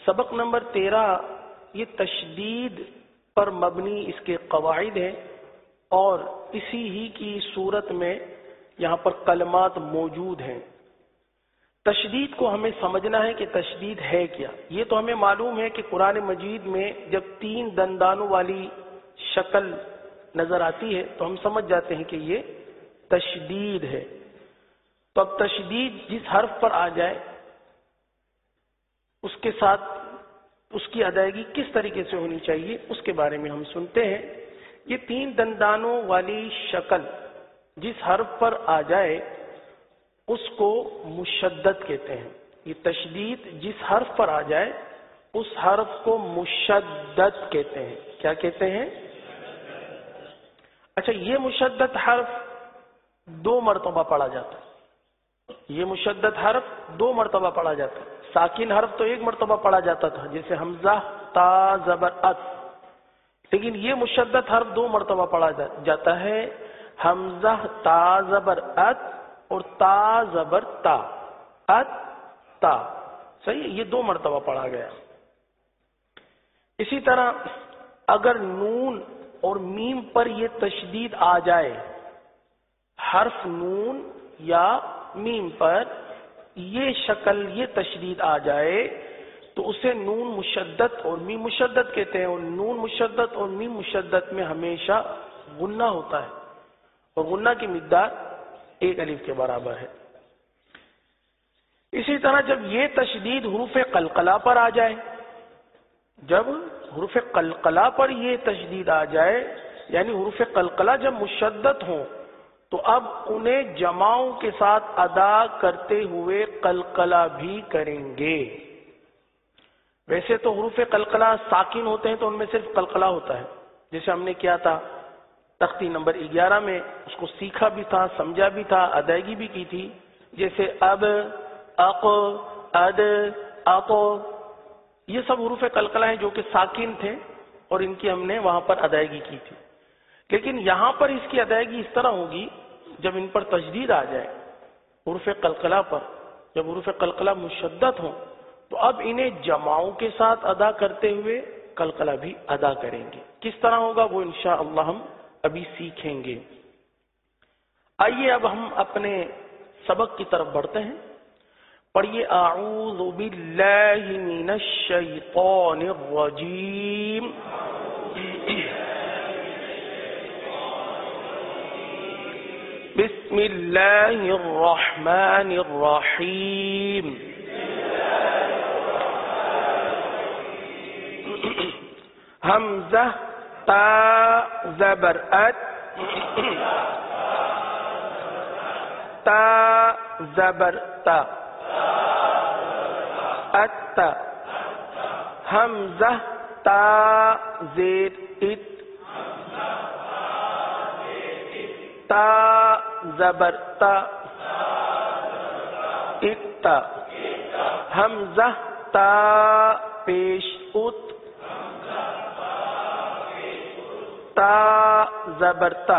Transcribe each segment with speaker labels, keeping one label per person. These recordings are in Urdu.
Speaker 1: سبق نمبر 13 یہ تشدید پر مبنی اس کے قواعد ہیں، اور اسی ہی کی صورت میں یہاں پر کلمات موجود ہیں۔ تشدید کو ہمیں سمجھنا ہے کہ تشدید ہے کیا۔ یہ تو ہمیں معلوم ہے کہ قرآن مجید میں جب 3 دندانوں والی شکل نظر آتی ہے تو ہم سمجھ جاتے ہیں کہ یہ تشدید ہے۔ تو اب تشدید جس حرف پر آ جائے اس کے ساتھ اس کی ادائیگی کس طریقے سے ہونی چاہیے اس کے بارے میں ہم سنتے ہیں۔ یہ 3 دندانوں والی شکل جس حرف پر آ جائے اس کو مشدد کہتے ہیں۔ یہ تشدید جس حرف پر آ جائے اس حرف کو مشدد کہتے ہیں۔ کیا کہتے ہیں؟ اچھا، یہ مشدد حرف 2 مرتبہ پڑھا جاتا ہے۔ یہ مشدد حرف 2 مرتبہ پڑھا جاتا ہے۔ ساکن حرف تو 1 مرتبہ پڑھا جاتا تھا، جیسے حمزہ تا زبر ات، لیکن یہ مشدد حرف 2 مرتبہ پڑھا جاتا ہے۔ حمزہ تا زبر ات اور تا زبر تا، ات تا، صحیح، یہ 2 مرتبہ پڑھا گیا۔ اسی طرح اگر نون اور میم پر یہ تشدید آ جائے، حرف نون یا میم پر یہ شکل یہ تشدید آ جائے تو اسے نون مشدد اور میم مشدد کہتے ہیں، اور نون مشدد اور میم مشدد میں ہمیشہ غنہ ہوتا ہے، اور غنہ کی مقدار 1 الف کے برابر ہے۔ اسی طرح جب یہ تشدید حروف قلقلہ پر آ جائے، جب حروف قلقلہ پر یہ تشدید آ جائے، یعنی حروف قلقلہ جب مشدد ہوں تو اب انہیں جماؤں کے ساتھ ادا کرتے ہوئے قلقلہ بھی کریں گے۔ ویسے تو حروف قلقلہ ساکن ہوتے ہیں تو ان میں صرف قلقلہ ہوتا ہے، جیسے ہم نے کیا تھا تختی نمبر 11 میں، اس کو سیکھا بھی تھا، سمجھا بھی تھا، ادائیگی بھی کی تھی، جیسے اب، اق، اد، اق، یہ سب حروف قلقلہ ہیں جو کہ ساکن تھے اور ان کی ہم نے وہاں پر ادائیگی کی تھی۔ لیکن یہاں پر اس کی ادائیگی اس طرح ہوگی جب ان پر تشدید آ جائے حروف قلقلہ پر، جب حروف قلقلہ مشدد ہوں تو اب انہیں جماؤں کے ساتھ ادا کرتے ہوئے قلقلہ بھی ادا کریں گے۔ کس طرح ہوگا وہ انشاءاللہ ہم ابھی سیکھیں گے۔ آئیے اب ہم اپنے سبق کی طرف بڑھتے ہیں۔ پڑھیے اعوذ باللہ من الشیطان الرجیم۔ بسم اللہ الرحمن الرحیم۔ حمزہ تا زبر ات، تا زبر تا، ات، حمزہ تا زیر ات، تا زبر تا، ات، حمزہ تا پیش ات، تا زبر تا،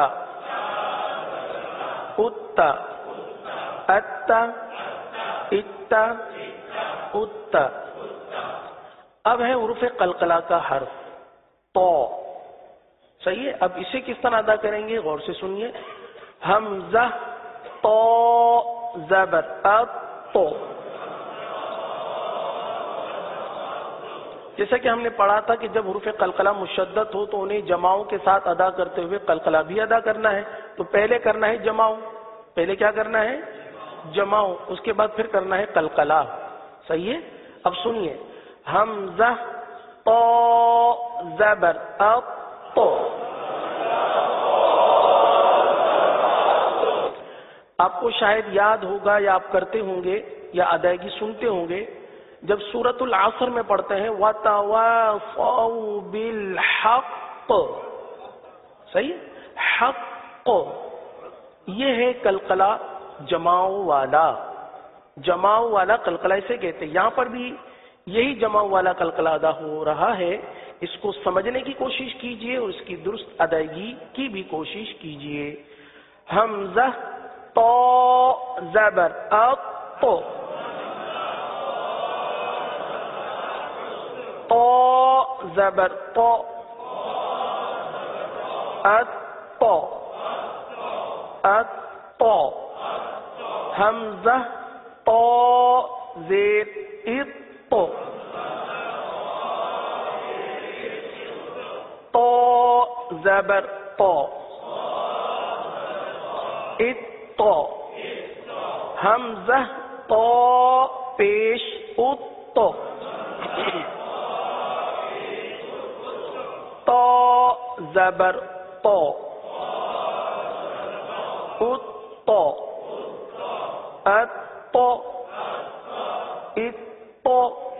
Speaker 1: ات، ات، ات، ات۔ اب ہے حروف قلقلہ کا حرف تو، صحیح ہے۔ اب اسے کس طرح ادا کریں گے غور سے سنیے۔ حمزہ تو زبر ات، تو، جیسا کہ ہم نے پڑھا تھا کہ جب حروف قلقلہ مشدد ہو تو انہیں جماؤں کے ساتھ ادا کرتے ہوئے قلقلہ بھی ادا کرنا ہے۔ تو پہلے کرنا ہے جماؤں، پہلے کیا کرنا ہے؟ جماؤں، اس کے بعد پھر کرنا ہے قلقلہ، صحیح ہے۔ اب سنیے، حمزہ تو زبر ات، تو۔ آپ کو شاید یاد ہوگا یا آپ کرتے ہوں گے یا ادائیگی سنتے ہوں گے، جب سورۃ العصر میں پڑھتے ہیں وَتَوَاصَوْا بِالْحَقِّ، صحیح، حق، یہ ہے قلقلہ جماؤں والا، جماؤں والا قلقلہ اسے کہتے ہیں۔ یہاں پر بھی یہی جماؤں والا قلقلہ ادا ہو رہا ہے، اس کو سمجھنے کی کوشش کیجئے اور اس کی درست ادائیگی کی بھی کوشش کیجئے۔ حمزہ تو زبر ات، تو، زبر طو الطو الطو حمزہ طو زیر الطو طو زبر طو الطو حمزہ طو پیش الطو طو زبر طو الطو الطو الطو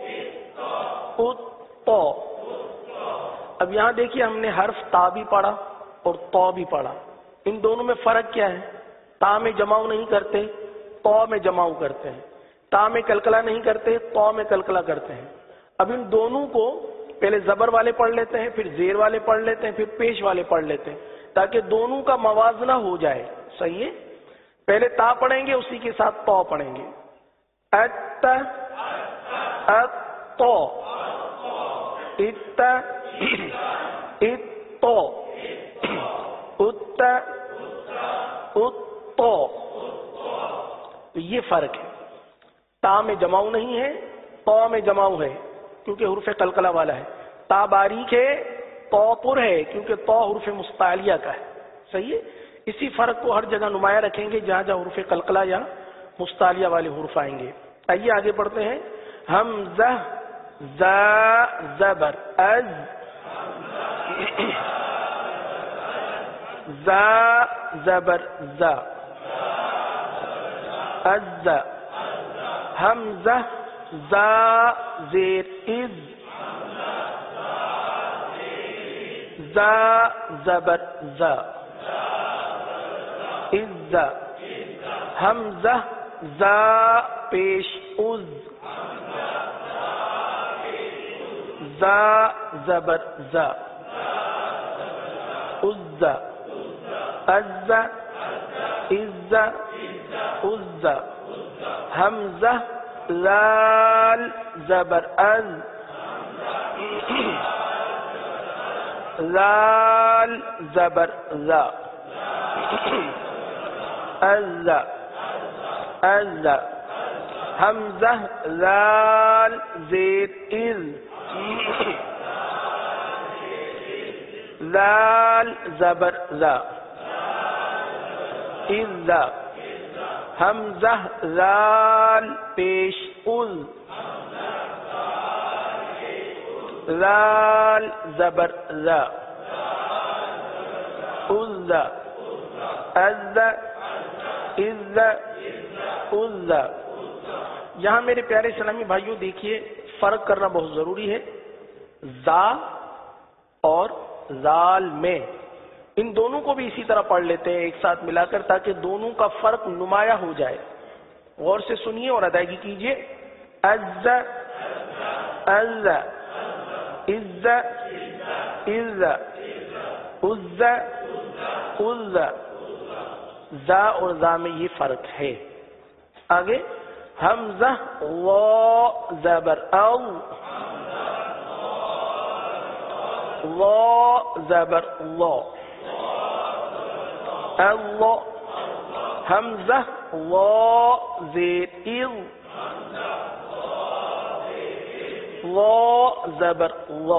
Speaker 1: الطو. اب یہاں دیکھیے ہم نے حرف تا بھی پڑھا اور تو بھی پڑھا. ان دونوں میں فرق کیا ہے؟ تا میں جماؤ نہیں کرتے، تو میں جماؤ کرتے ہیں. تا میں کلکلا نہیں کرتے، تو میں کلکلا کرتے ہیں. اب ان دونوں کو پہلے زبر والے پڑھ لیتے ہیں، پھر زیر والے پڑھ لیتے ہیں، پھر پیش والے پڑھ لیتے ہیں تاکہ دونوں کا موازنہ ہو جائے. صحیح ہے؟ پہلے تا پڑھیں گے، اسی کے ساتھ تو پڑھیں گے. ات اتو ات اتو ات اتو. یہ فرق ہے. تا میں جماؤ نہیں ہے، تو میں جماؤ ہے کیونکہ حروف قلقلہ والا ہے. تا باریک ہے، تو پر ہے کیونکہ تو حروف مستعلیہ کا ہے. صحیح ہے؟ اسی فرق کو ہر جگہ نمایاں رکھیں گے جہاں جہاں حروف قلقلہ یا مستعلیہ والے حروف آئیں گے. آئیے آگے پڑھتے ہیں. حمزہ زا زبر از زا زبر زا از. حمزہ زا زیر از زا زبر زا از. حمزہ زا پیش از زا زبر زا از. از از از. حمزہ لال زبر از لال زبر لا از از. حمزہ لال زیر از لال زبر لا از. حمزہ لال پیش از لال زبر لا از. از از از. یہاں میرے پیارے اسلامی بھائیوں دیکھیے فرق کرنا بہت ضروری ہے. زا اور زال میں ان دونوں کو بھی اسی طرح پڑھ لیتے ہیں ایک ساتھ ملا کر تاکہ دونوں کا فرق نمایاں ہو جائے. غور سے سنیے اور ادائیگی کیجیے. از از از از از از. زا اور زا میں یہ فرق ہے. آگے حمزہ وا زبر او وا زبر وا اللہ. حمزہ وا زیر اذ وا زبر وا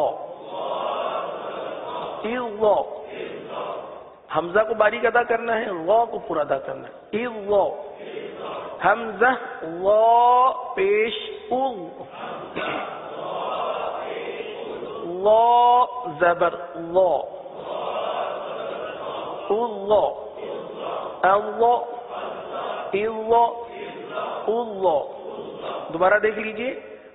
Speaker 1: اذ. حمزہ کو باریک ادا کرنا ہے، وا کو پورا ادا کرنا ہے. اذ. حمزہ وا پیش اذ وا زبر وا اللہ اللہ اللہ اللہ. دوبارہ دیکھ لیجیے.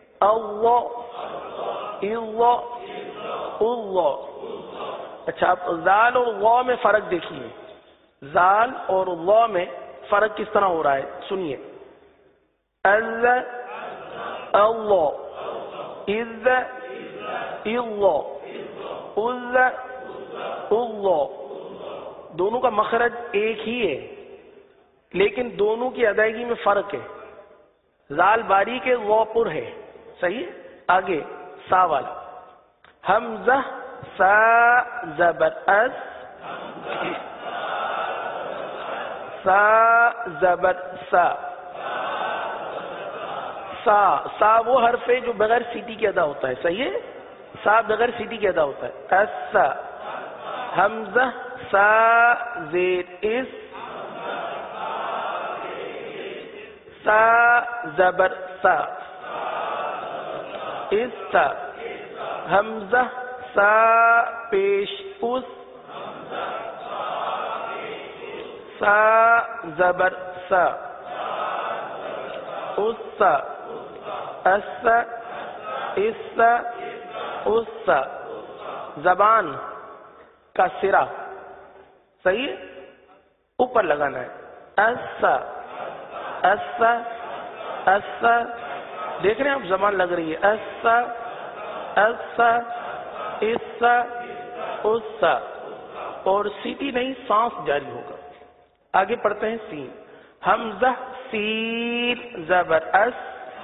Speaker 1: اللہ اللہ اللہ. اچھا آپ زال اور وا میں فرق دیکھیے. زال اور وا میں فرق کس طرح ہو رہا ہے سنیے. اللہ اللہ اذ اللہ اللہ اللہ. دونوں کا مخرج ایک ہی ہے لیکن دونوں کی ادائیگی میں فرق ہے. زال باریک ہے، وا پر ہے. صحیح. آگے سا والا. حمزہ سا زبر اس، سا زبر سا، سا سا وہ حرف ہے جو بغیر سیٹی کے ادا ہوتا ہے، صحیح ہے، سا بغیر سیٹی کے ادا ہوتا ہے، اس، حمزہ سا زیر اس، سا زبر سا، اس سا، حمزہ سا پیش اس، سا زبر سا، اس سا، اس، اس، اس، زبان کا سرا، صحیح ہے، اوپر لگانا ہے، اس، اس، اس، دیکھ رہے ہیں آپ زبان لگ رہی ہے، اس، اس، اس، اس، اور سیٹی نہیں، سانس جاری ہوگا۔ آگے پڑھتے ہیں سین، حمزہ سین زبر اس،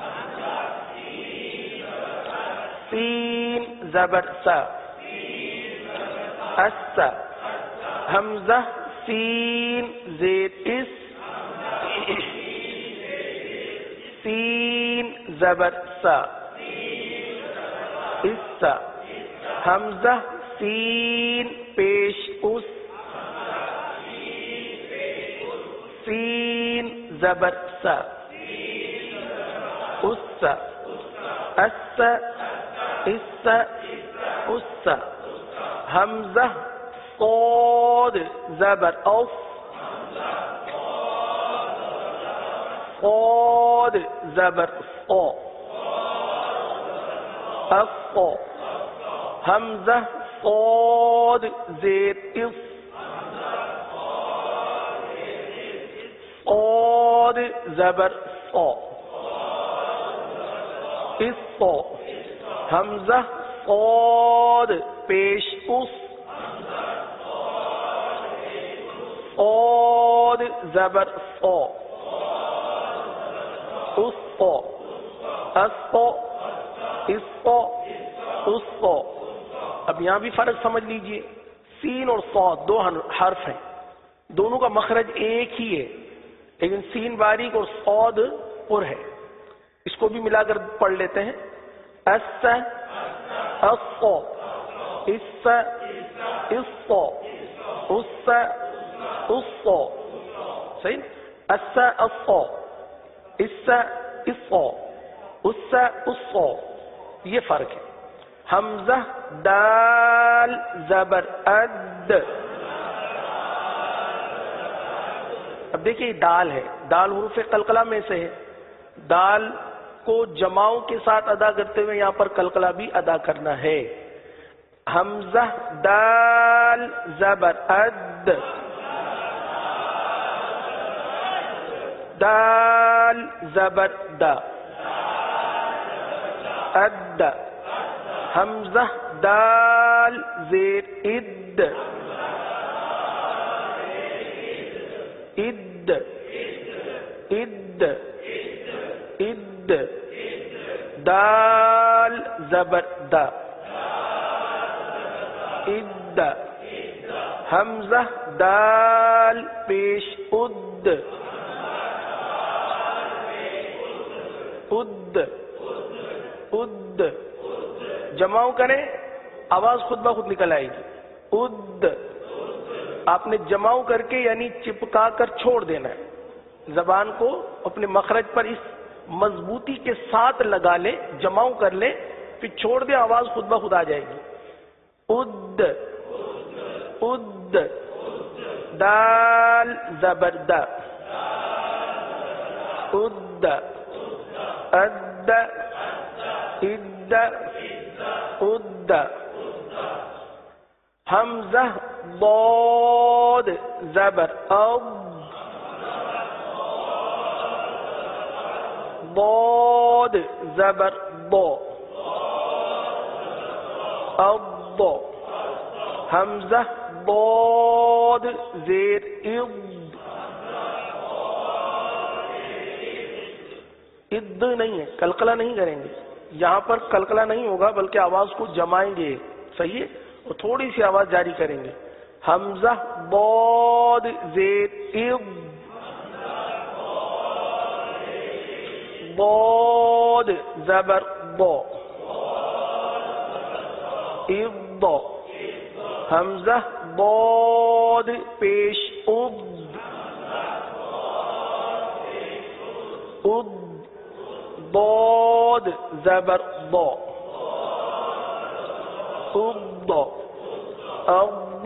Speaker 1: سین زبر سا، اس، حمزہ سین زیر اس، سین زبر سا، اس، حمزہ سین پیش اس، سین زبر سا، اس، اس، اس، اس، حمزہ صاد زبر اوف، صاد زبر او، افو، حمزہ صاد زیر اف، صاد زبر صو، اسو، حمزہ صاد پیش اس، صاد زبر صو، اسو، اسو، اسو، اسو۔ اب یہاں بھی فرق سمجھ لیجئے، سین اور صاد دو حرف ہیں، دونوں کا مخرج ایک ہی ہے، لیکن سین باریک اور صاد پر ہے۔ اس کو بھی ملا کر پڑھ لیتے ہیں، اس، اسو، اس، اسو، اس، اسو، صحیح، اس، اسو، اس، اسو، اس، اسو، یہ فرق ہے۔ حمزہ دال زبر اد، اب دیکھیے دال ہے، دال حروف قلقلہ میں سے ہے، دال کو جماؤں کے ساتھ ادا کرتے ہوئے یہاں پر قلقلہ بھی ادا کرنا ہے۔ حمزہ دال زبر اد، دال زبر دا، اد، حمزہ دال زیر اد، اد، اد، اد، دال زبر دا، اد، حمزہ دال پیش اد، اد، اد، جماؤں کریں آواز خود بخود نکل آئے گی، اد، آپ نے جماؤں کر کے یعنی چپکا کر چھوڑ دینا ہے، زبان کو اپنے مخرج پر اس مضبوطی کے ساتھ لگا لے، جماؤں کر لے، پھر چھوڑ دے، آواز خود بخود آ جائے گی، اد، اد، دال زبر دا، اد، اد، اد، اد، حمزہ ضاد زبر اب، ضاد زبر ضو، اب، حمزہ ضاد زیر اض، اض نہیں ہے، قلقلہ نہیں کریں گے، یہاں پر قلقلہ نہیں ہوگا بلکہ آواز کو جمائیں گے. صحیح ہے؟ اور تھوڑی سی آواز جاری کریں گے. حمزہ ضاد زید ضاد زبر ضا اض حمزہ ضاد پیش اض اض ضاد زبر ضا اض اض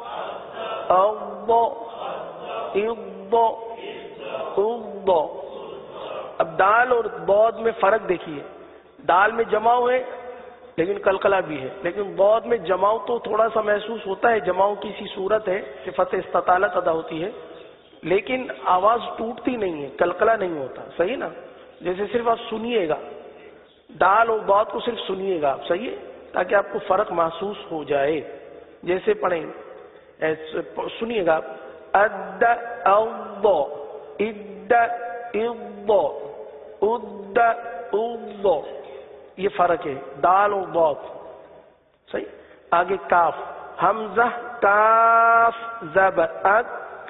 Speaker 1: اض اض اض. اب دال اور ضاد میں فرق دیکھیے. دال میں جماؤ ہے لیکن قلقلہ بھی ہے، لیکن ضاد میں جماؤ تو تھوڑا سا محسوس ہوتا ہے، جماؤ کی سی صورت ہے، صفت استطالت ادا ہوتی ہے، لیکن آواز ٹوٹتی نہیں ہے، قلقلہ نہیں ہوتا. صحیح نا؟ جیسے صرف آپ سنیے گا، دال اور ضاد کو صرف سنیے گا آپ. صحیح ہے؟ تاکہ آپ کو فرق محسوس ہو جائے. جیسے پڑھیں، سنیے گا، اد اض اد اض اد اض، یہ فرق ہے دال اور ضاد. صحیح. آگے کاف، حمزہ کاف زبر اک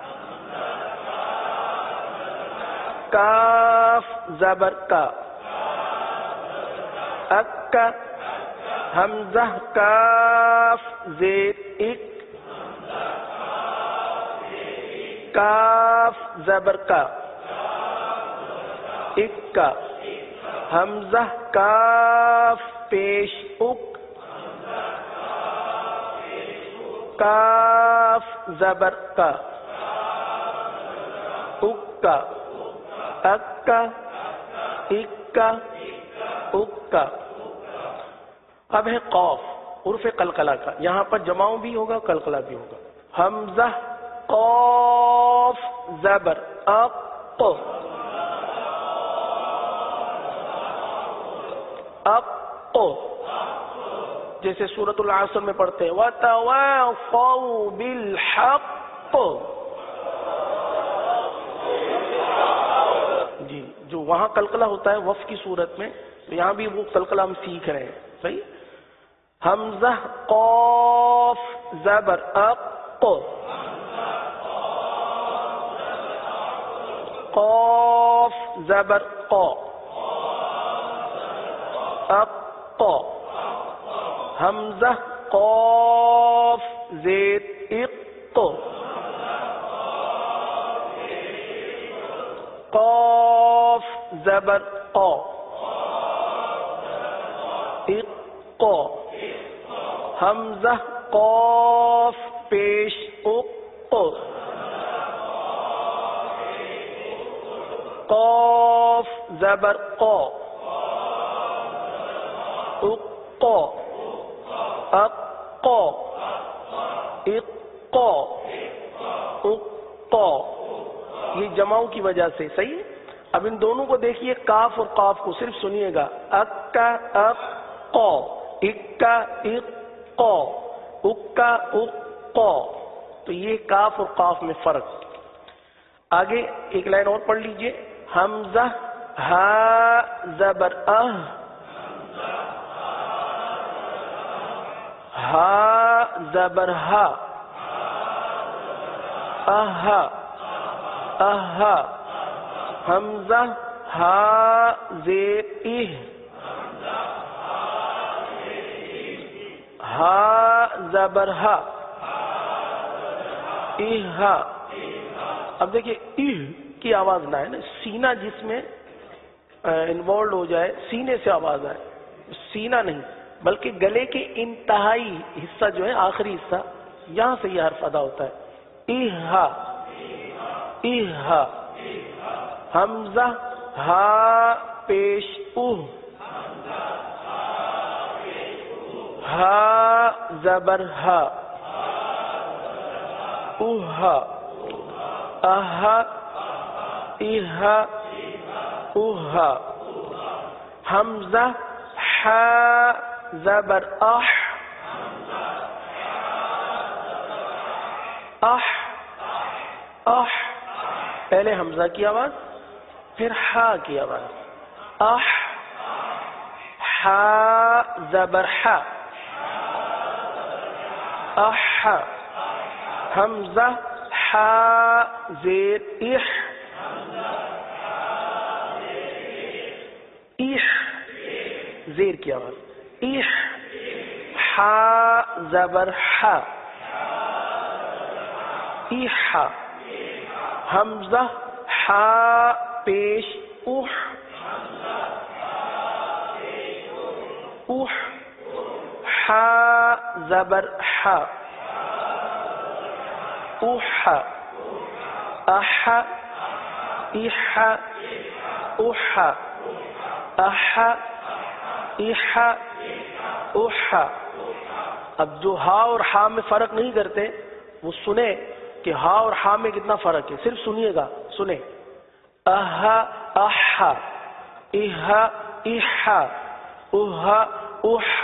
Speaker 1: کاف زبر کا اک حمزہ کاف زید اک کاف زبر کا اک کا حمزہ کاف پیش اک کاف زبر کا اک کا اکا اکا اکا. اب ہے قاف عرف قلقلہ کا. یہاں پر جماؤ بھی ہوگا، قلقلہ بھی ہوگا. حمزہ قاف زبر اق اق، جیسے سورۃ العصر میں پڑھتے ہیں وَتَوَاصَوْا بِالْحَقِّ. جی، جو وہاں قلقلہ ہوتا ہے وف کی صورت میں، تو یہاں بھی وہ قلقلہ ہم سیکھ رہے ہیں. صحیح. حمزہ قاف زبر اق قاف زبر قا اق حمزہ قاف زید اق قاف زبر قا اق حمزہ قاف پیش اق قاف زبر قا اق اق اق اق، یہ جماؤں کی وجہ سے. صحیح. اب ان دونوں کو دیکھیے، کاف اور قاف کو صرف سنیے گا، اکا اق اکا اق اکا اق، تو یہ کاف اور قاف میں فرق. آگے ایک لائن اور پڑھ لیجئے. حمزہ ہا زبر ہا زبر ہا اہا اہا حمزہ ہا زیر اہ ہا زبر ہا اہا. اب دیکھیے اہ کی آواز نہ ہے نا، سینہ جس میں انوالوڈ ہو جائے، سینے سے آواز آئے، سینہ نہیں بلکہ گلے کے انتہائی حصہ جو ہے، آخری حصہ، یہاں سے یہ حرف ادا ہوتا ہے. اہا اہا حمزہ ہا پیش اہ ہا زبر ہا اہا اہا اہا اہا حمزہ ہا زبر اح اح اح، پہلے حمزہ کی آواز پھر ہا کی آواز، اح حا زبر حا اح حمزہ حا زیر اح اح زیر کی آواز اح حا زبر حا اح حمزہ حا پیش اح اح حا زبر حا اح اح اح اح اح اح اح. اب جو ہا اور ہا میں فرق نہیں کرتے وہ سنیں کہ ہا اور ہا میں کتنا فرق ہے. صرف سنیے گا, سنیں. اہ اح اہ اح اہ اح.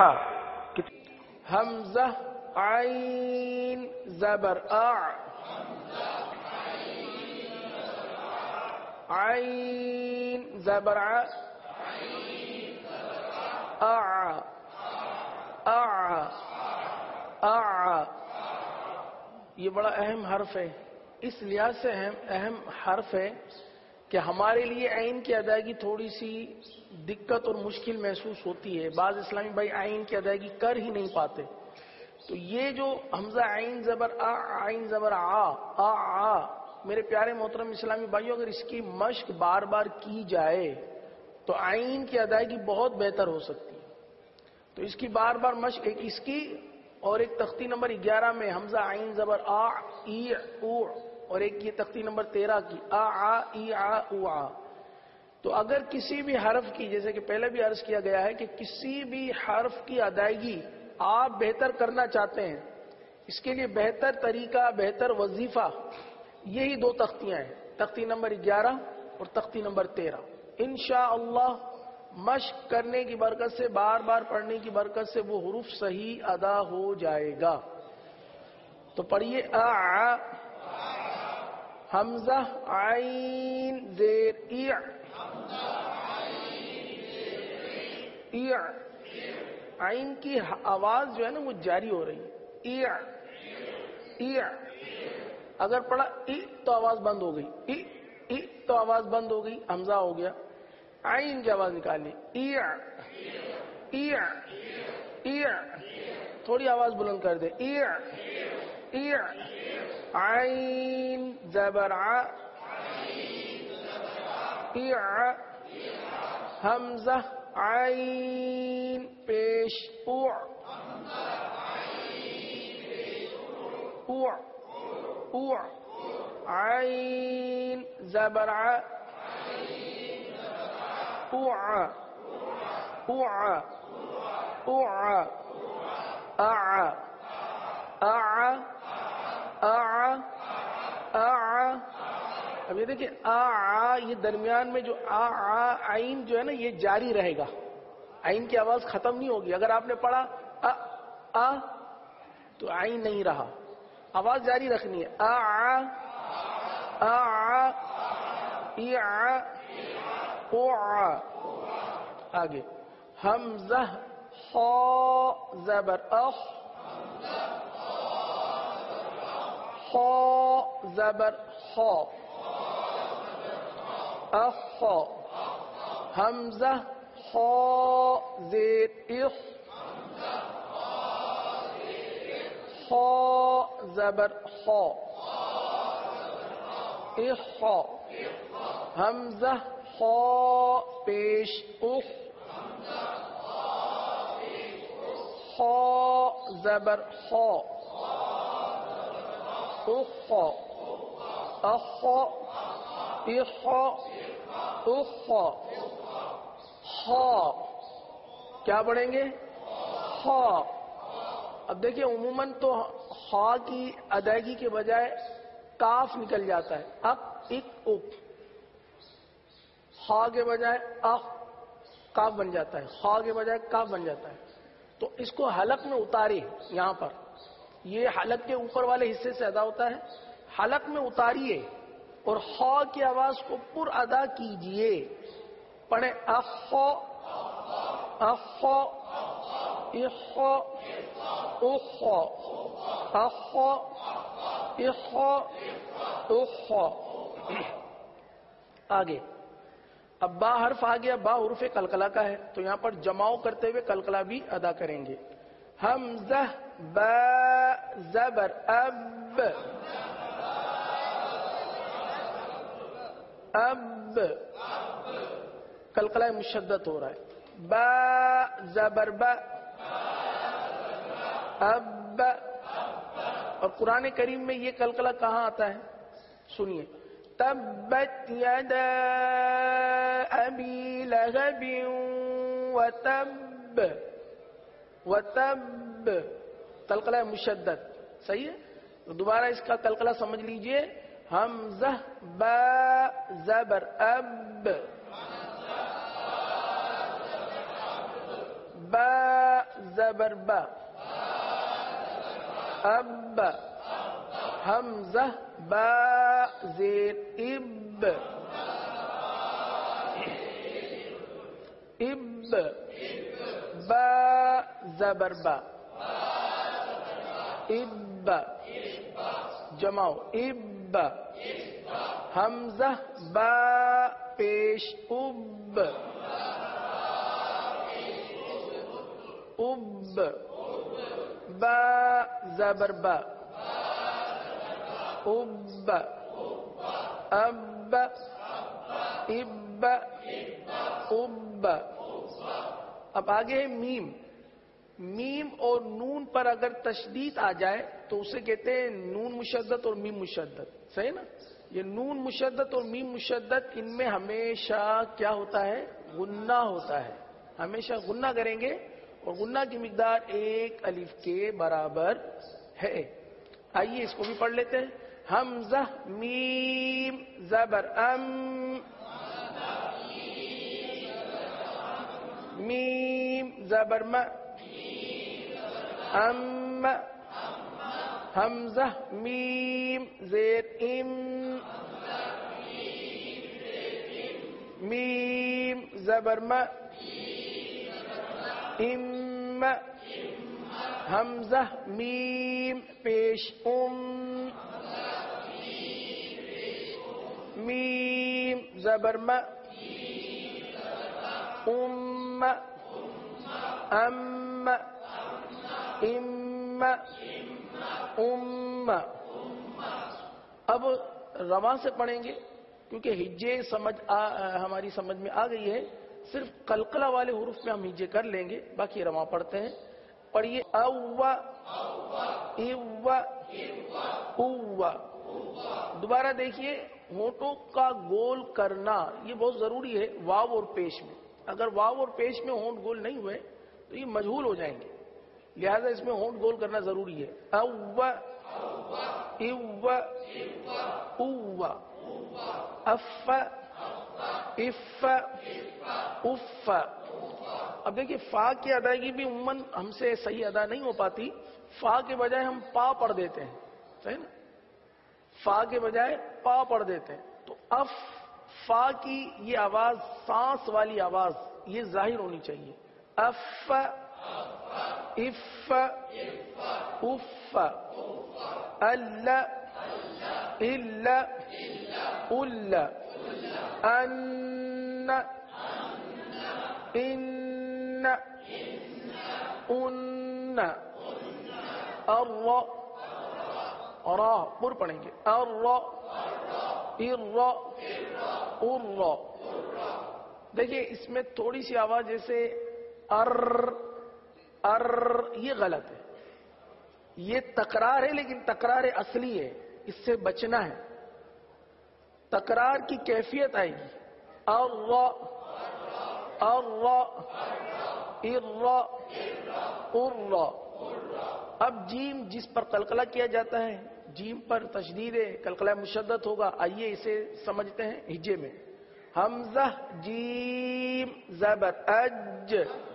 Speaker 1: حمزہ عین زبر اع عین زبر ع اع اع اع. یہ بڑا اہم حرف ہے, اس لحاظ سے اہم حرف ہے کہ ہمارے لیے عین کی ادائیگی تھوڑی سی دقت اور مشکل محسوس ہوتی ہے. بعض اسلامی بھائی عین کی ادائیگی کر ہی نہیں پاتے. تو یہ جو حمزہ عین زبر عین زبر آ میرے پیارے محترم اسلامی بھائیوں, اگر اس کی مشق بار بار کی جائے تو عین کی ادائیگی بہت بہتر ہو سکتی ہے. تو اس کی بار بار مشق, ایک اس کی اور ایک تختی نمبر 11 میں حمزہ عین زبر آ ای او, اور ایک یہ تختی نمبر 13 کی آ ای آ او آ. تو اگر کسی بھی حرف کی, جیسے کہ پہلے بھی عرض کیا گیا ہے کہ کسی بھی حرف کی ادائیگی آپ بہتر کرنا چاہتے ہیں, اس کے لیے بہتر طریقہ, بہتر وظیفہ یہی دو تختیاں ہیں, تختی نمبر 11 اور تختی نمبر 13. انشاءاللہ مشق کرنے کی برکت سے, بار بار پڑھنے کی برکت سے وہ حروف صحیح ادا ہو جائے گا. تو پڑھیے آ حمزہ عین زیر اع اع. عین کی آواز جو ہے نا وہ جاری ہو رہی ہے. اع اع. اگر پڑھا ای تو آواز بند ہو گئی, ای ای تو آواز بند ہو گئی, حمزہ ہو گیا. عین کی آواز نکالنی اع اع اع. تھوڑی آواز بلند کر دے. اع اع. عین زبر ع اع. حمزہ عین پیش او او او. عین زبر ع اوع اوع اوع. اع اع اع اع. اب یہ دیکھیں آ, یہ درمیان میں جو عین جو ہے نا یہ جاری رہے گا, عین کی آواز ختم نہیں ہوگی. اگر آپ نے پڑھا آ تو عین نہیں رہا, آواز جاری رکھنی ہے. آ آ اع اوع. آگے حمزہ خا زبر اخ خا زبر خا اخ. حمزہ خا زیر اخ خا زبر خا اخ. حمزہ خا پیش اخ خا زبر خا اخ اخ اخ اخ. خا کیا پڑھیں گے؟ خا. اب دیکھیں عموماً تو خا کی ادائیگی کے بجائے کاف نکل جاتا ہے. اب اک اک. خا کے بجائے اخ کاف بن جاتا ہے, خا کے بجائے کاف بن جاتا ہے. تو اس کو حلق میں اتارے, یہاں پر یہ حلق کے اوپر والے حصے سے ادا ہوتا ہے, حلق میں اتاریے اور خا کی آواز کو پر ادا کیجئے. پڑھیں اخ أخ إخ أخ أخ إخ أخ. آگے اب با حرف آ گیا، با حروف قلقلہ کا ہے، تو یہاں پر جماؤ کرتے ہوئے قلقلہ بھی ادا کریں گے. حمزہ با زبر اب اب، قلقلہ مشدد ہو رہا ہے. با زبر با اب. اور قرآن کریم میں یہ قلقلہ کہاں آتا ہے؟ سنیے. تبت یدا ابی لہب وتب وتب، قلقلہ مشدد. صحیح ہے؟ تو دوبارہ اس کا قلقلہ سمجھ لیجئے. حمزہ با زبر اب با زبر با اب. حمزہ با زیر اب اب با زبر با اب. جماؤ اب. حمزہ با پیش اب اب با زبر با اب اب اب اب. اب آگے ہے میم. میم اور نون پر اگر تشدید آ جائے تو اسے کہتے ہیں نون مشدد اور میم مشدد. صحیح نا؟ یہ نون مشدد اور میم مشدد، ان میں ہمیشہ کیا ہوتا ہے؟ غنہ ہوتا ہے. ہمیشہ غنہ کریں گے اور غنہ کی مقدار ایک الف کے برابر ہے. آئیے اس کو بھی پڑھ لیتے ہیں. حمزہ میم زبر ام میم زبر م ام. حمزہ میم زیر ام میم زبر م ام. حمزہ میم پیش میم زبر م ام ام ام ام. اب رواں سے پڑھیں گے کیونکہ ہجے ہماری سمجھ میں آ گئی ہے. صرف قلقلہ والے حروف میں ہم ہجے کر لیں گے، باقی رواں پڑھتے ہیں. پڑھیے اوا ایوا اووا. دوبارہ دیکھیے ہونٹوں کا گول کرنا یہ بہت ضروری ہے واو اور پیش میں. اگر واو اور پیش میں ہونٹ گول نہیں ہوئے تو یہ مجہول ہو جائیں گے، لہذا اس میں ہونٹ گول کرنا ضروری ہے. اوا ایوا اووا اف اف اف. اب دیکھیے فا کی ادائیگی بھی عموماً ہم سے صحیح ادا نہیں ہو پاتی. فا کے بجائے ہم پا پڑھ دیتے ہیں. صحیح نا؟ فا کے بجائے پا پڑھ دیتے ہیں. تو اف فا کی یہ آواز سانس والی آواز یہ ظاہر ہونی چاہیے. اف اف اف ال ال ال ان ان ان الر را پر پڑھیں گے. الر ار ار. دیکھیے اس میں تھوڑی سی آواز جیسے ار ار یہ غلط ہے. یہ تکرار ہے لیکن تکرار اصلی ہے، اس سے بچنا ہے. تکرار کی کیفیت آئے گی. ار ار ار ار. اب جیم جس پر قلقلہ کیا جاتا ہے جیم پر تشدید قلقلہ مشدد ہوگا. آئیے اسے سمجھتے ہیں ہجے میں. حمزہ جیم زبر اج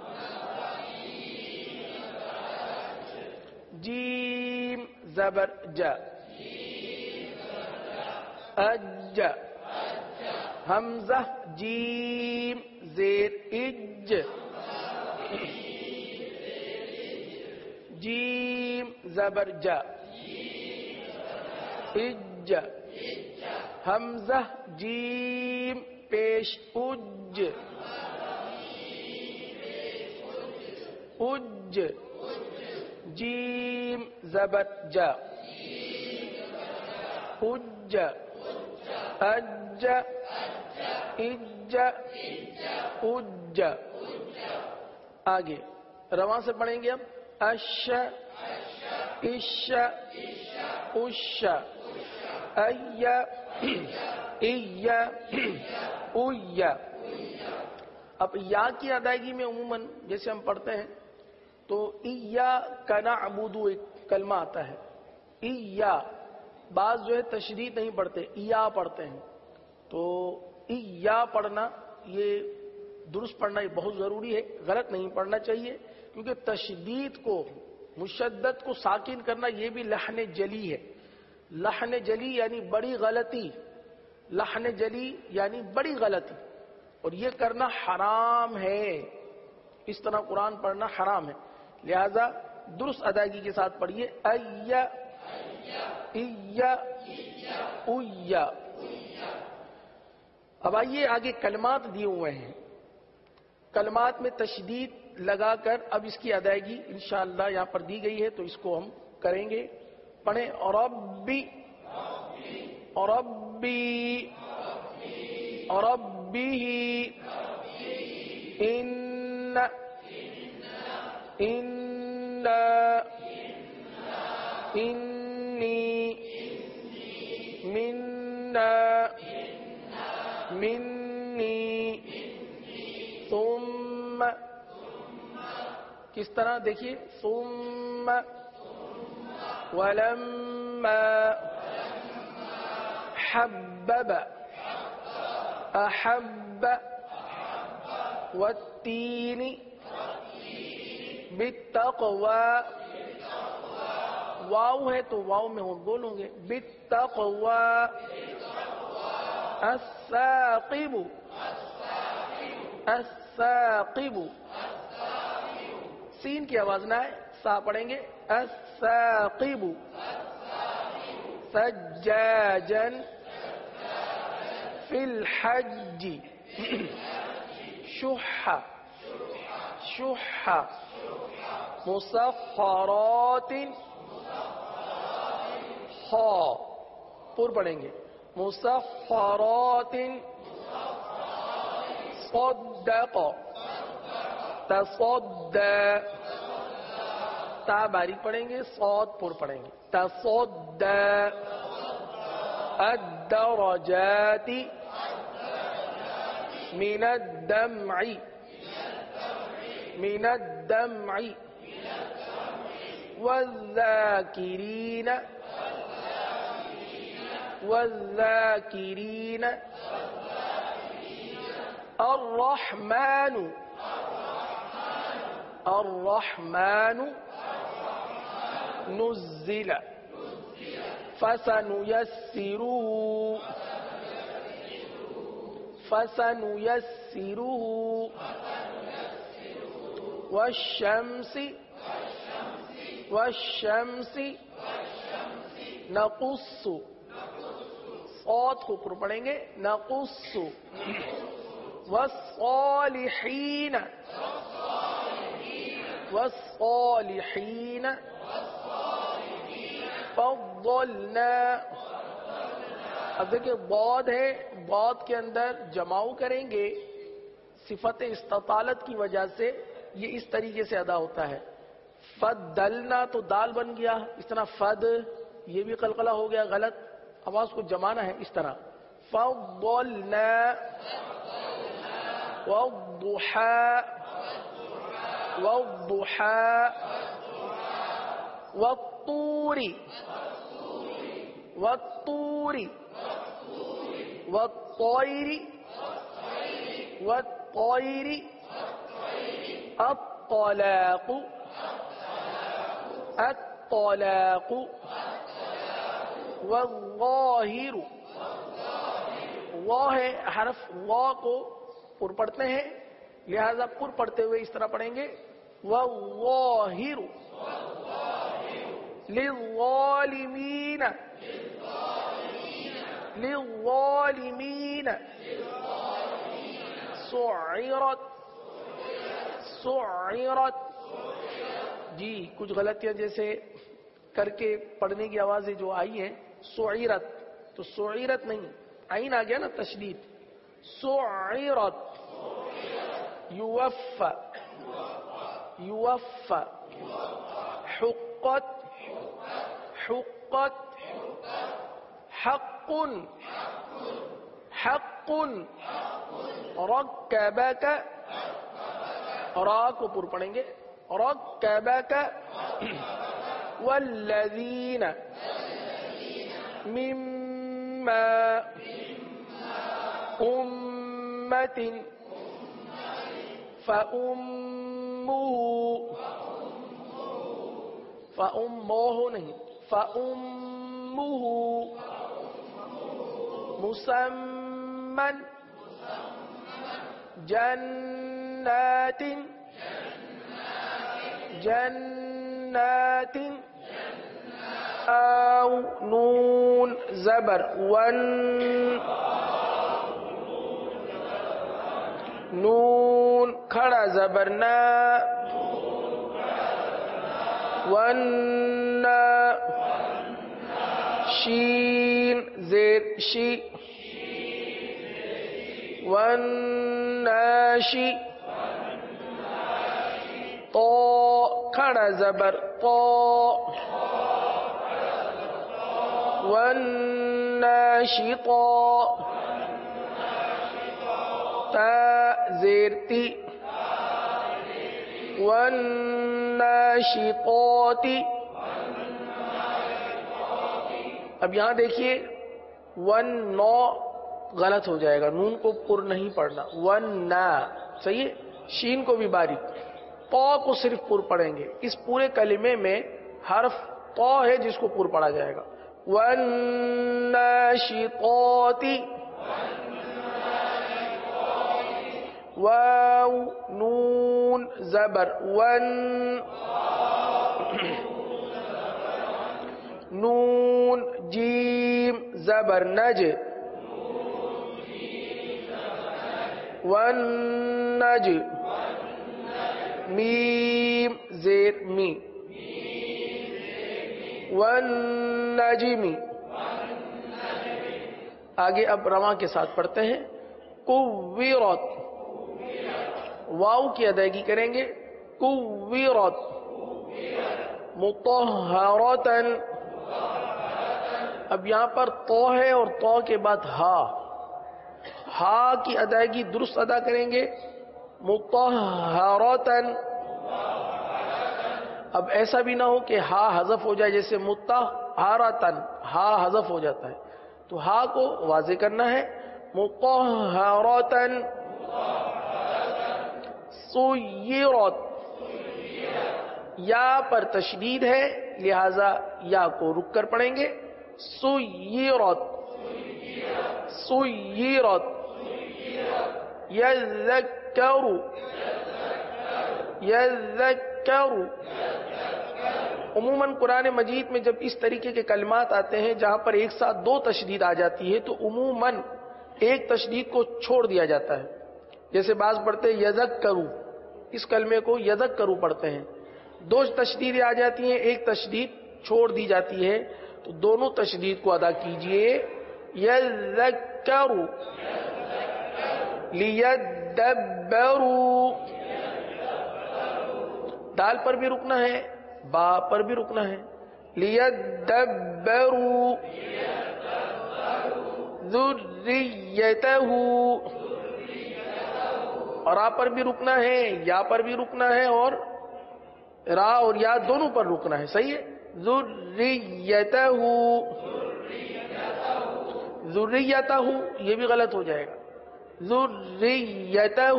Speaker 1: جیم زبر ج اج. حمزہ جیم زیر اج جیم زبر جا اج حمزہ جیم پیش اج اج جیم زبر جا اج اج اج اج آگے رواں سے پڑھیں گے اب اش اش اش ایا ایا اویا. اب یا کی ادائیگی میں عموماً جیسے ہم پڑھتے ہیں تو ایاک نعبد ایک کلمہ آتا ہے. ایا بعض جو ہے تشدید نہیں پڑھتے، ایا پڑھتے ہیں. تو ایا پڑھنا یہ درست پڑھنا یہ بہت ضروری ہے، غلط نہیں پڑھنا چاہیے، کیونکہ تشدید کو مشدد کو ساکن کرنا یہ بھی لحن جلی ہے. لحن جلی یعنی بڑی غلطی، لحن جلی یعنی بڑی غلطی، اور یہ کرنا حرام ہے. اس طرح قرآن پڑھنا حرام ہے، لہذا درست ادائیگی کے ساتھ پڑھیے. ایا ایا اویا. اب آئیے آگے کلمات دیے ہوئے ہیں، کلمات میں تشدید لگا کر اب اس کی ادائیگی انشاءاللہ یہاں پر دی گئی ہے تو اس کو ہم کریں گے. پڑھیں ربی ربی ربی ان ان انی منا منی ثم. کس طرح دیکھیے ثم ولما حبب احب والتین بالتقوى. واو ہے تو واو میں ہم بولوں گے بالتقوى. الثاقب الثاقب. سین کی آواز نہ ہے، سا پڑھیں گے الثاقب. سجاجا فی الحج شح شح مسخرات خا پر پڑھیں گے مسخرات صدق تصدى تا باریک پڑھیں گے صاد پر پڑھیں گے تصدى الدرجات من الدمع من الدمع والذاكرين والذاكرين الرحمن الرحمن نزل فسنيسره فسنيسره والشمس والشمس نقص صاد کو پر پڑھیں گے نقص والصالحين والصالحين فضلنا. اب دیکھیں ضاد ہے، ضاد کے اندر جماؤ کریں گے صفت استطالت کی وجہ سے یہ اس طریقے سے ادا ہوتا ہے. فضلنا تو دال بن گیا، اس طرح فد یہ بھی قلقلہ ہو گیا غلط، آواز کو جمانا ہے اس طرح. فضلنا والضحى والضحى والطور والطور والطير والطير الطلاق الطلاق والظاہر. واہ ہے حرف وا کو پر پڑھتے ہیں لہذا پر پڑھتے ہوئے اس طرح پڑھیں گے والظاہر للظالمین للظالمین سعرت سعرت. جی کچھ غلطیاں جیسے کر کے پڑھنے کی آوازیں جو آئی ہیں سعرت، تو سعرت نہیں، عین آ گیا نا تشدید. سعرت یوفى یوفى حقت حقت حق حق رکبک، را کو پر پڑھیں گے رکبک والذین مما امت فأمه فأمه نہیں فأمه مسمن جنات جنات او نون زبر ون نون کھڑا زبر نا ون شین زیر شی ون شی تو کھڑا زبر تو والناشطا تا زیر تی والناشطات. اب یہاں دیکھیے ون نو غلط ہو جائے گا، نون کو پر نہیں پڑھنا، ون نا صحیح ہے، شین کو بھی باریک، تو کو صرف پر پڑھیں گے. اس پورے کلمے میں حرف تو ہے جس کو پر پڑھا جائے گا. والناشطات واو نون زبر ون نون جیم زبر نج والنج میم زیر می والنجمی. آگے اب رواں کے ساتھ پڑھتے ہیں کویرت، واو کی ادائیگی کریں گے کویرت مطہرتن. اب یہاں پر تو ہے اور تو کے بعد ہا، ہا کی ادائیگی درست ادا کریں گے مطہرتن. اب ایسا بھی نہ ہو کہ ہا حذف ہو جائے، جیسے مطہرتن ہا حذف ہو جاتا ہے، تو ہا کو واضح کرنا ہے مطہرتن. سیرت یا پر تشدید ہے لہذا یا کو رک کر پڑھیں گے سیرت سیرت. یذکر یذکر. عموماً قرآن مجید میں جب اس طریقے کے کلمات آتے ہیں جہاں پر ایک ساتھ دو تشدید آ جاتی ہے تو عموماً ایک تشدید کو چھوڑ دیا جاتا ہے. جیسے بعض پڑھتے ہیں یذکرو، اس کلمے کو یذکرو پڑھتے ہیں، دو تشدیدیں آ جاتی ہیں، ایک تشدید چھوڑ دی جاتی ہے، تو دونوں تشدید کو ادا کیجئے یذکرو لیدبروا. دال پر بھی رکنا ہے، با پر بھی رکنا ہے لیدبروا ذریتہ، اور آ پر بھی رکنا ہے، یا پر بھی رکنا ہے، اور را اور یا دونوں پر رکنا ہے. صحیح ہے. ذریتہ ذریتہ یہ بھی غلط ہو جائے گا ذریتہ.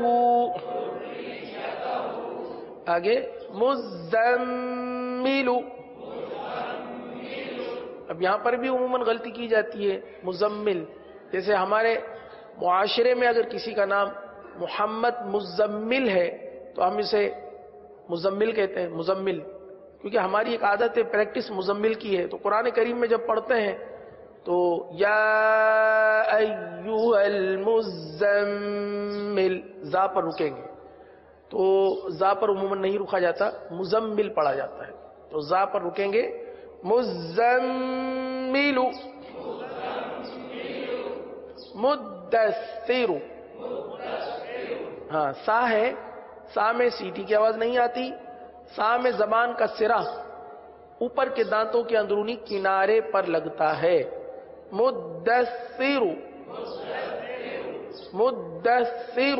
Speaker 1: آگے مزمل. اب یہاں پر بھی عموماً غلطی کی جاتی ہے مزمل. جیسے ہمارے معاشرے میں اگر کسی کا نام محمد مزمل ہے تو ہم اسے مزمل کہتے ہیں، مزمل، کیونکہ ہماری ایک عادت ہے، پریکٹس مزمل کی ہے. تو قرآن کریم میں جب پڑھتے ہیں تو یا ایھا المزمل زا پر رکیں گے، تو زا پر عموماً نہیں رکا جاتا، مزمل پڑھا جاتا ہے. تو زا پر رکیں گے، مزمل، مدثر. ہاں سا ہے، سا میں سیٹی کی آواز نہیں آتی، سا میں زبان کا سرا اوپر کے دانتوں کے اندرونی کنارے پر لگتا ہے. مدثر، مدثر.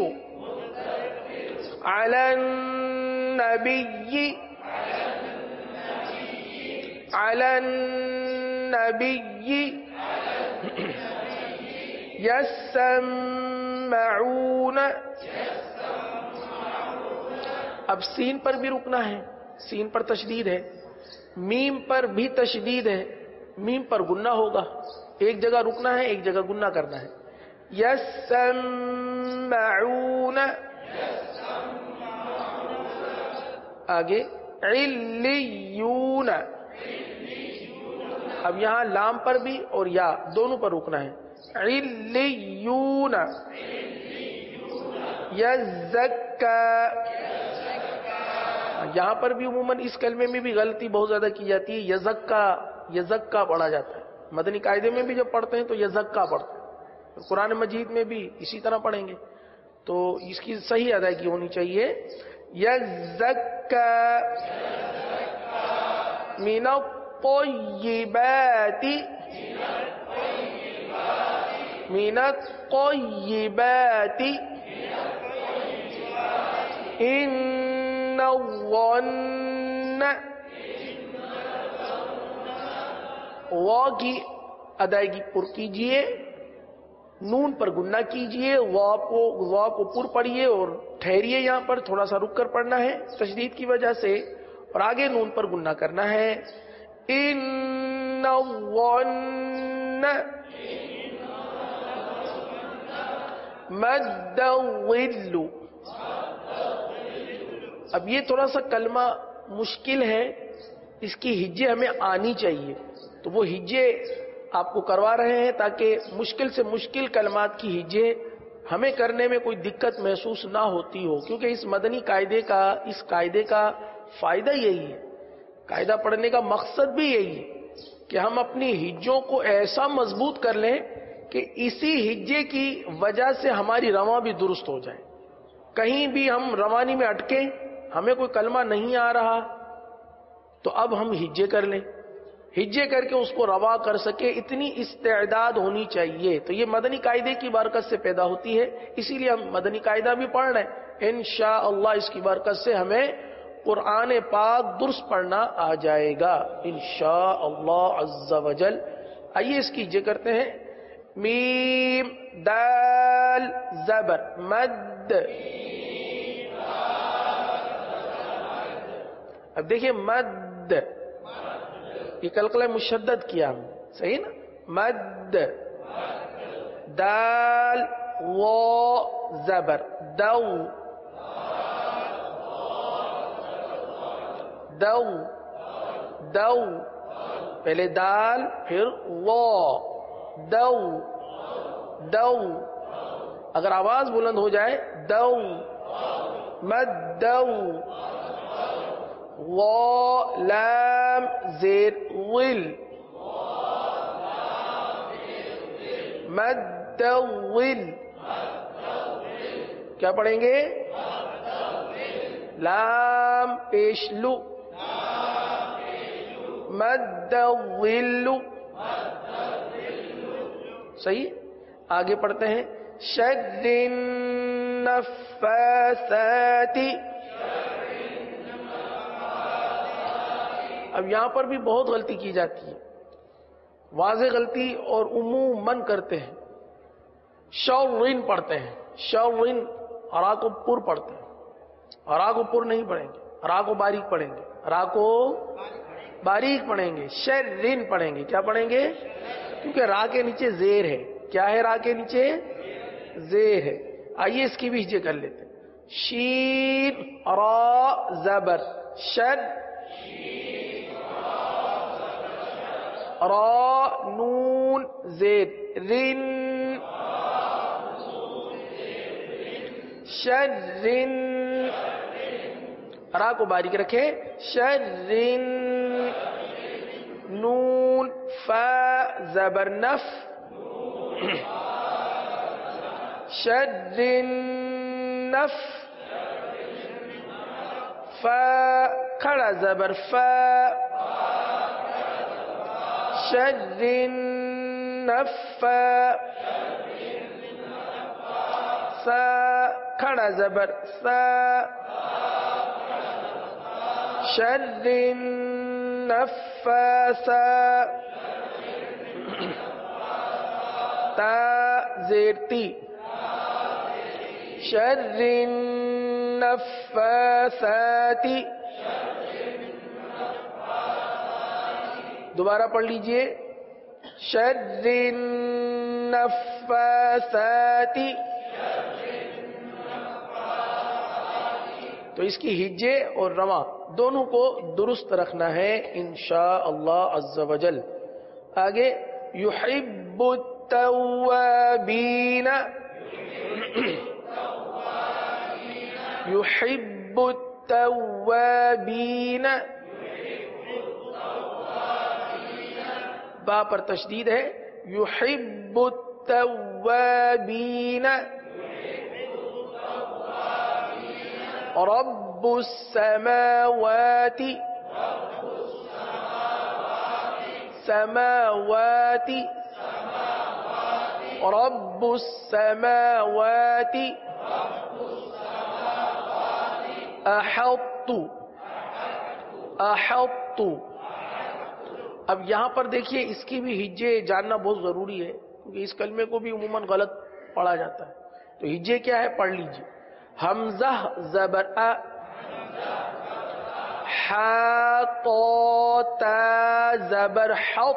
Speaker 1: علی النبی، علی النبی یسمعون. اب سین پر بھی رکنا ہے، سین پر تشدید ہے، میم پر بھی تشدید ہے، میم پر گننا ہوگا، ایک جگہ رکنا ہے ایک جگہ گننا کرنا ہے. یسمعون. آگے علیون. اب یہاں لام پر بھی اور یا دونوں پر رکنا ہے. علیون. یزکا. یہاں پر بھی عموماً اس کلمے میں بھی غلطی بہت زیادہ کی جاتی ہے، یزکا، یزکا پڑھا جاتا ہے. مدنی قاعدے میں بھی جب پڑھتے ہیں تو یزکا پڑھتے ہیں، قرآن مجید میں بھی اسی طرح پڑھیں گے، تو اس کی صحیح ادائیگی ہونی چاہیے. یزکا من الطیبات، من الطیبات. ان الظن، وا کی ادائیگی پر کیجئے، نون پر گننا کیجئے، وا کو پر پڑھیے اور ٹھہریے، یہاں پر تھوڑا سا رک کر پڑھنا ہے تشدید کی وجہ سے، اور آگے نون پر گننا کرنا ہے. ان الظن مد الظل. اب یہ تھوڑا سا کلمہ مشکل ہے، اس کی ہجے ہمیں آنی چاہیے، تو وہ ہجے آپ کو کروا رہے ہیں تاکہ مشکل سے مشکل کلمات کی ہجے ہمیں کرنے میں کوئی دقت محسوس نہ ہوتی ہو، کیونکہ اس مدنی قاعدے کا، اس قاعدے کا فائدہ یہی ہے، قاعدہ پڑھنے کا مقصد بھی یہی ہے کہ ہم اپنی ہجوں کو ایسا مضبوط کر لیں کہ اسی ہجے کی وجہ سے ہماری رواں بھی درست ہو جائے. کہیں بھی ہم روانی میں اٹکیں، ہمیں کوئی کلمہ نہیں آ رہا، تو اب ہم ہجے کر لیں، ہجے کر کے اس کو روا کر سکے، اتنی استعداد ہونی چاہیے. تو یہ مدنی قاعدے کی برکت سے پیدا ہوتی ہے، اسی لیے ہم مدنی قاعدہ بھی پڑھ رہے ہیں. انشاءاللہ اس کی برکت سے ہمیں قرآن پاک درست پڑھنا آ جائے گا انشاءاللہ عز و جل. آئیے اس کی ہجے کرتے ہیں. میم دال زبر مد. اب دیکھیں مد، یہ قلقلہ مشدد کیا ہم، صحیح نا؟ مد. دال و زبر دو، دو، دو، پہلے دال پھر و، دو، دو. اگر آواز بلند ہو جائے دو، مد دو. و لام زیر ول، مد ول. کیا پڑھیں گے؟ لام پیش لو، مد ول. صحیح. آگے پڑھتے ہیں. شد النفاثات. اب یہاں پر بھی بہت غلطی کی جاتی ہے، واضح غلطی، اور عموماً کرتے ہیں. شورن پڑھتے ہیں، شورن، را کو پر پڑھتے ہیں، را کو پر نہیں پڑھیں گے، را کو باریک پڑھیں گے، را کو باریک پڑھیں گے. شرن پڑھیں گے. کیا پڑھیں گے؟ کیونکہ را کے نیچے زیر ہے. کیا ہے را کے نیچے؟ زیر ہے. آئیے اس کی بھی ہجے کر لیتے ہیں. شین را زبر شد, را نون زید رن, شرن, را کو باریک رکھے, شرن, نون فا زبر نف, شرن نف, فا کھڑا زبر فا, شرن نفا, سا کھڑا زبر سا, شرن نفاسا, تا زیر تی, شرن نفاساتی. دوبارہ پڑھ لیجئے, شرن نفاساتی. تو اس کی ہجے اور رواں دونوں کو درست رکھنا ہے انشاءاللہ عز و جل. آگے یحب التوابین, یحب التوابین, با پر تشدید ہے, یحب التوابین, رب السماوات, سماوات, رب السماوات, احط, احط. اب یہاں پر دیکھیے اس کی بھی ہجے جاننا بہت ضروری ہے کیونکہ اس کلمے کو بھی عموماً غلط پڑھا جاتا ہے. تو ہجے کیا ہے پڑھ لیجیے. حمزہ زبر ا, حا طا تا زبر حط,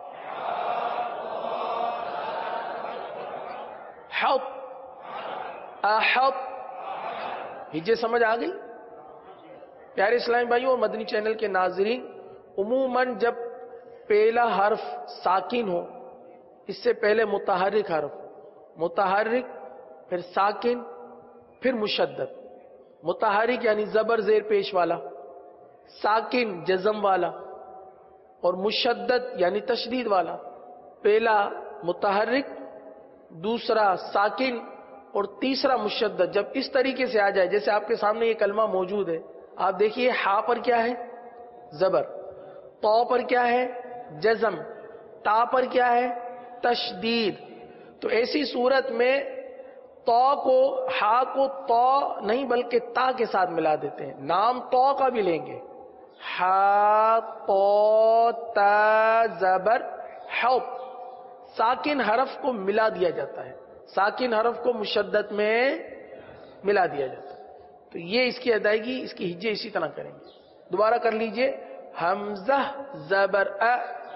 Speaker 1: حط, احط. ہجے سمجھ آ گئی پیارے اسلامی بھائیوں اور مدنی چینل کے ناظرین؟ عموماً جب پہلا حرف ساکن ہو, اس سے پہلے متحرک حرف, متحرک پھر ساکن پھر مشدد. متحرک یعنی زبر زیر پیش والا, ساکن جزم والا, اور مشدد یعنی تشدید والا. پہلا متحرک, دوسرا ساکن اور تیسرا مشدد. جب اس طریقے سے آ جائے جیسے آپ کے سامنے یہ کلمہ موجود ہے, آپ دیکھیے ہا پر کیا ہے زبر, طا پر کیا ہے جزم, تا پر کیا ہے تشدید. تو ایسی صورت میں تا کو, ہا کو تا نہیں بلکہ تا کے ساتھ ملا دیتے ہیں. نام تا کا بھی لیں گے, ہا تا تا زبر حط. ساکن حرف کو ملا دیا جاتا ہے, ساکن حرف کو مشدد میں ملا دیا جاتا ہے. تو یہ اس کی ادائیگی, اس کی ہجے اسی طرح کریں گے. دوبارہ کر لیجئے. حمزہ زبر ا,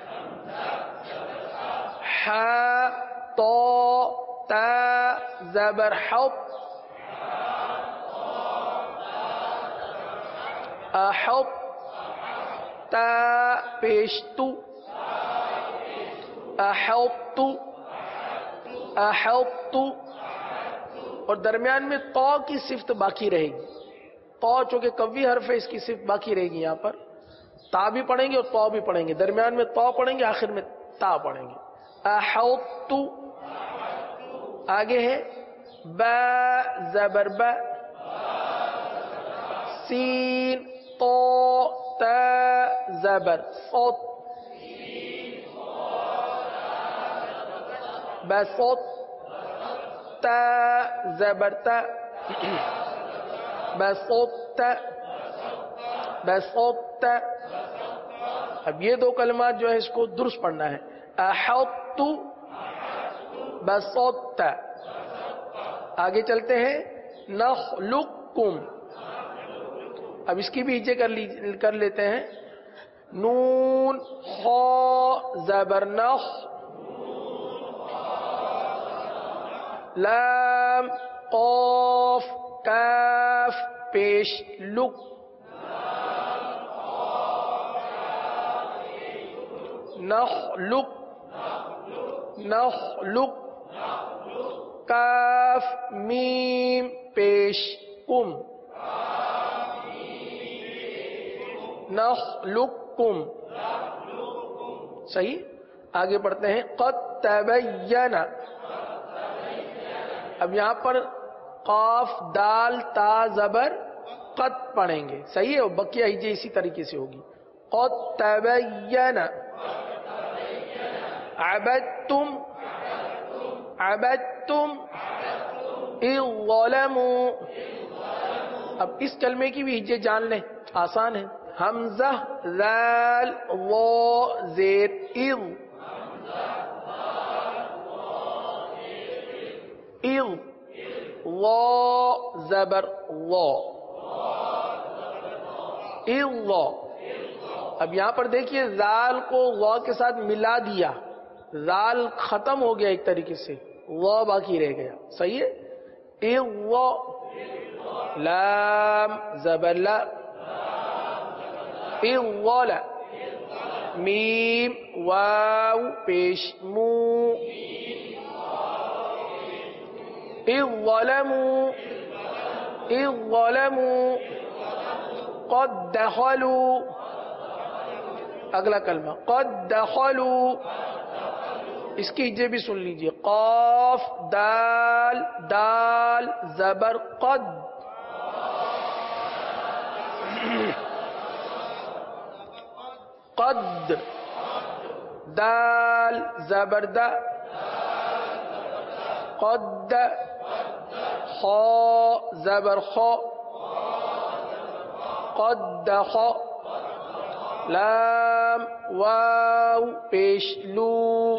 Speaker 1: حا طا تا زبر حط, احط, تا پیش تو, احط, احط. اور درمیان میں طا کی صفت باقی رہے گی. طا چونکہ قوی حرف ہے, اس کی صفت باقی رہے گی. یہاں پر تا بھی پڑھیں گے اور طا بھی پڑھیں گے, درمیان میں طا پڑھیں گے, آخر میں تا پڑھیں گے. احط. آگے ہے با زبر با, سین طا تا زبر صوت, بسط, تا زبر تا, بسط, بسط. اب یہ دو کلمات جو ہے اس کو درست پڑھنا ہے. احط, بسط. آگے چلتے ہیں. نخلقکم. اب اس کی بھی ہجے کر لیتے ہیں. نون خا زبر نخ, لام قاف کاف پیش لک نخلق نخلق کاف میم پیش کم نخلقکم صحیح. آگے پڑھتے ہیں قد تبین. اب یہاں پر قاف دال تا زبر قد پڑھیں گے, صحیح ہے, بقیہ ہجے اسی طریقے سے ہوگی. قد تبین عبدتم عبدتم اذ ظلموا. اب اس کلمے کی بھی ہجے جان لیں, آسان ہے. حمزہ ذال وا زیر اذ اذ وا زبر وا اذ وا. اب یہاں پر دیکھیے ذال کو وا کے ساتھ ملا دیا, ذال ختم ہو گیا ایک طریقے سے, وا باقی رہ گیا, صحیح ہے. اذ وا لام زبر لا اذ ظل میم واو پیش مو اذ ظلموا اذ ظلموا قد دخلوا. اگلا کلمہ قد دخلوا, اس کی ہجے بھی سن لیجئے. قاف دال دال زبر قد قد دال زبر دا قد خا زبر خا قد خا لام واو پیش لو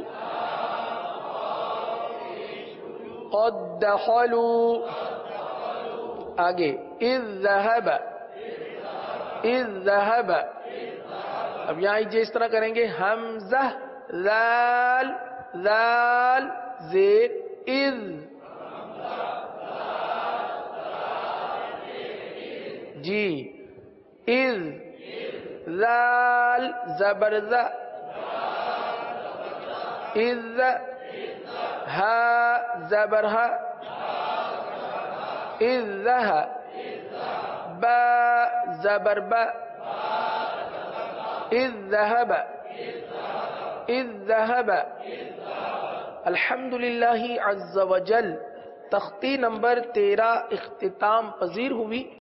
Speaker 1: قد دخلوا. آگے اذ ذهب اذ ذهب. اب یہاں یہ اس طرح کریں گے حمزہ ذال ذال زیر اذ جی اذ ذال زبر ذ اذ ہا زبر ہا اذ ذہ با زبر با اذ ذهب اذ ذهب. الحمدللہ عز وجل. تختی نمبر 13 اختتام پذیر ہوئی.